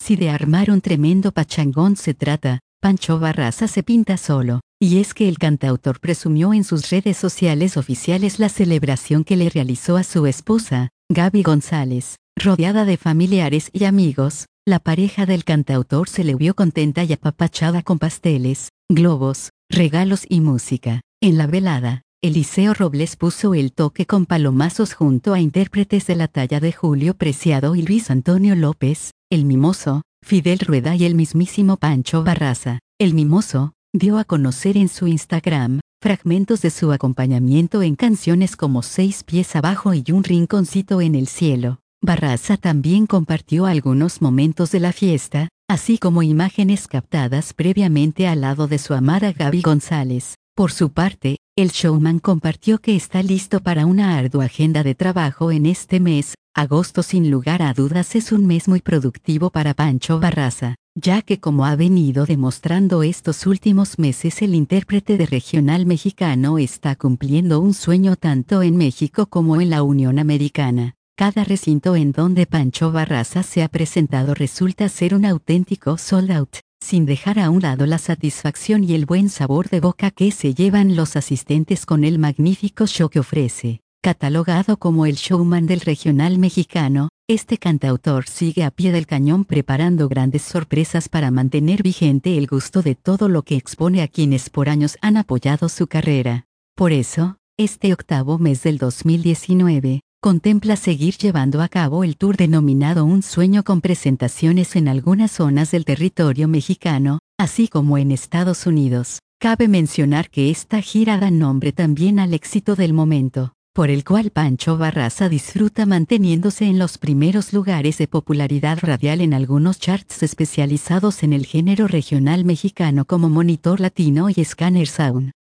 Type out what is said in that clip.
Si de armar un tremendo pachangón se trata, Pancho Barraza se pinta solo, y es que el cantautor presumió en sus redes sociales oficiales la celebración que le realizó a su esposa, Gaby González, rodeada de familiares y amigos. La pareja del cantautor se le vio contenta y apapachada con pasteles, globos, regalos y música. En la velada, Eliseo Robles puso el toque con palomazos junto a intérpretes de la talla de Julio Preciado y Luis Antonio López, El Mimoso, Fidel Rueda y el mismísimo Pancho Barraza. El Mimoso dio a conocer en su Instagram fragmentos de su acompañamiento en canciones como 6 pies abajo y Un rinconcito en el cielo. Barraza también compartió algunos momentos de la fiesta, así como imágenes captadas previamente al lado de su amada Gaby González. Por su parte, el showman compartió que está listo para una ardua agenda de trabajo en este mes. Agosto sin lugar a dudas es un mes muy productivo para Pancho Barraza, ya que como ha venido demostrando estos últimos meses el intérprete de regional mexicano está cumpliendo un sueño tanto en México como en la Unión Americana. Cada recinto en donde Pancho Barraza se ha presentado resulta ser un auténtico sold out, sin dejar a un lado la satisfacción y el buen sabor de boca que se llevan los asistentes con el magnífico show que ofrece. Catalogado como el showman del regional mexicano, este cantautor sigue a pie del cañón preparando grandes sorpresas para mantener vigente el gusto de todo lo que expone a quienes por años han apoyado su carrera. Por eso, este octavo mes del 2019, contempla seguir llevando a cabo el tour denominado Un Sueño con presentaciones en algunas zonas del territorio mexicano, así como en Estados Unidos. Cabe mencionar que esta gira da nombre también al éxito del momento, por el cual Pancho Barraza disfruta manteniéndose en los primeros lugares de popularidad radial en algunos charts especializados en el género regional mexicano como Monitor Latino y Scanner Sound.